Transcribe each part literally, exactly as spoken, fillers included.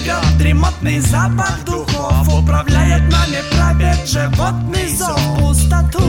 плывет дремотный запах духов. Управляет нами правит животный зов. Пустоту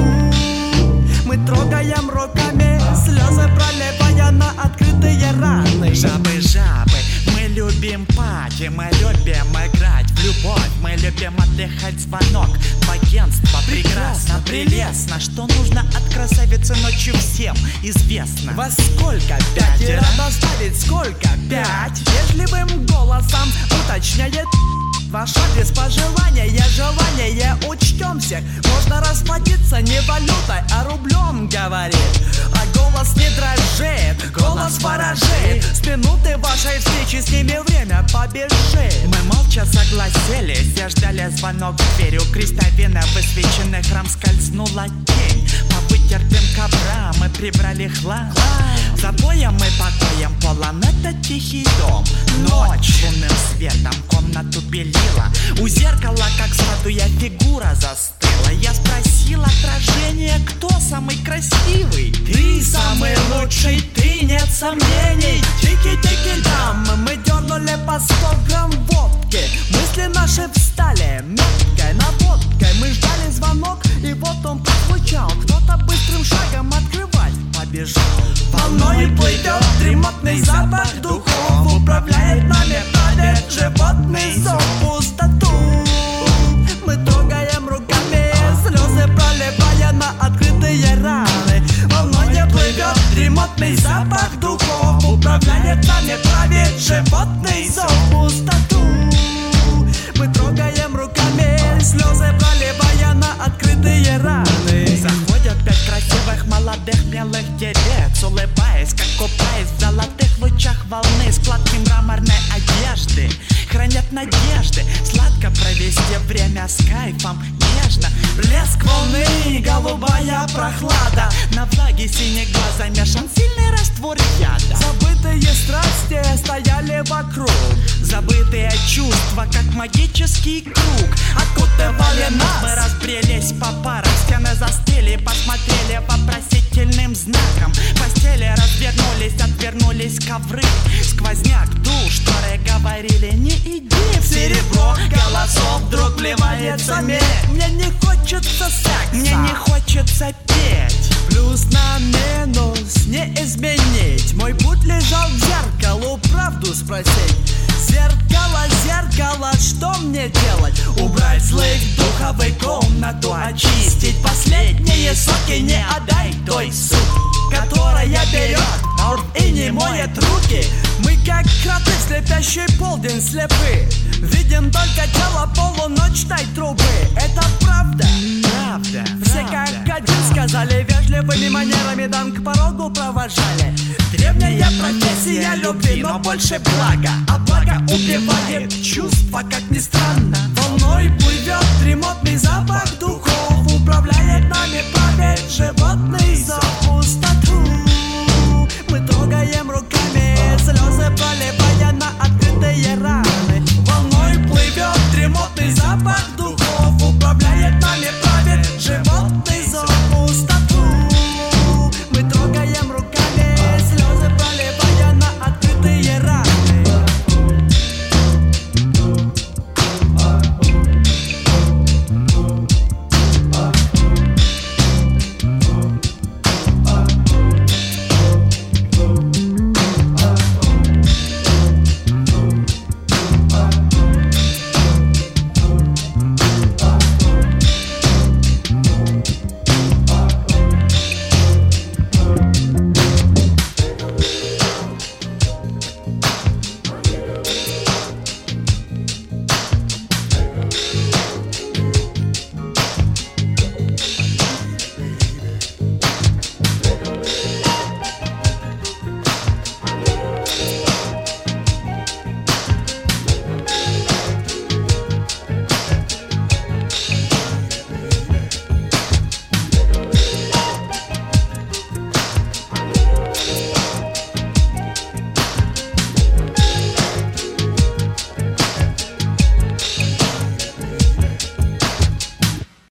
мы трогаем руками, слезы проливая на открытые раны. Жабы, жабы, мы любим пати, мы любим играть в любовь, мы любим отдыхать, звонок в агентство. Прекрасно, прелестно, что нужно от красавицы ночью всем известно. Во сколько? Пятеро доставить сколько? Пять. Вежливым голосом уточняет ваш адрес, пожелания, желание, учтем всех. Можно расплатиться не валютой, а рублем, говорит. А голос не дрожит, голос ворожит. С минуты вашей встречи с ними время побежит. Мы молча согласились и ждали звонок в дверь. У крестовина высвеченный храм скользнула тень. По вытертым коврам мы прибрали хлам. За боем и покоем полон этот тихий дом. Ночь лунным светом комнату белила. У зеркала, как статуя, фигура застыла. Я спросил отражение, кто самый красивый? Ты самый лучший, ты, нет сомнений. Тики-тики-дам, мы дернули по сто грамм водки. Мысли наши встали меткой наводкой. Мы ждали звонок, и вот он прозвучал. Кто-то быстрым шагом открывать побежал. Волной плывет дремотный запах духов. Управляет нами правит животный зов. Пустоту мы трогаем руками, слезы проливая на открытые раны. Волной плывет дремотный запах духов. Управляет нами правит животный зов. Пустоту мы трогаем руками, слезы проливая на открытые раны. Заходят пять красивых молодых белых девиц, улыбаясь, как купаясь в золотых лучах волны. Складки мраморной одежды хранят надежды сладко провести время с кайфом, нежно. Блеск волны, голубая прохлада, на влаге синий глаз замешан сильный раствор яда. Забытые страсти стояли вокруг, забытые чувства, как магический круг. окутывали нас. Мы разбрелись по парам, стены застыли, посмотрели вопросительным знаком. Постели развернулись, отвернулись ковры. Сквозняк, душ, шторы говорили: не иди в серебро голосов вдруг вливается медь. Мне не хочется секса, мне не хочется петь. Плюс на минус не изменить. Мой путь лежал к зеркалу, правду спросить. Зеркало, зеркало, что мне делать? Убрать злых духов и комнату очистить. Последние соки не отдай той суки, которая берет и не моет руки. Мы как кроты, слепящий полдень слепы. Видим только тело полуночной трубы. Это правда? Правда. Все как один сказали, вежливыми манерами дан к порогу провожали. Древняя профессия любви, но больше блага. А благо убивает чувства, как ни странно. Волной